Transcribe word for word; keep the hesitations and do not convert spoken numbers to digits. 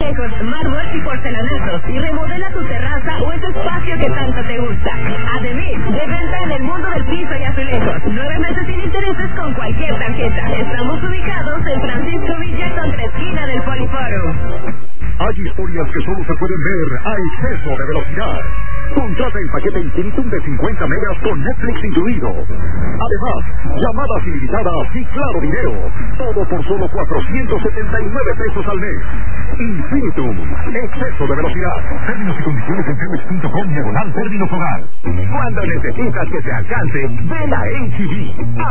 azulejos, mármol y porcelanatos y remodela tu terraza o ese espacio que tanto te gusta. Además, de venta en el mundo del piso y azulejos. Nueve meses sin intereses con cualquier tarjeta. Estamos ubicados en Francisco Villa contra esquina del Poliforum. Hay historias que solo se pueden ver a exceso de velocidad. Contrata el paquete Infinitum de cincuenta megas con Netflix incluido. Además, llamadas ilimitadas y claro video. Todo por solo cuatrocientos setenta y nueve pesos al mes. Infinitum, exceso de velocidad. Términos y condiciones en Telmex punto com diagonal términos hogar. Cuando necesitas que te alcance, ven a H B.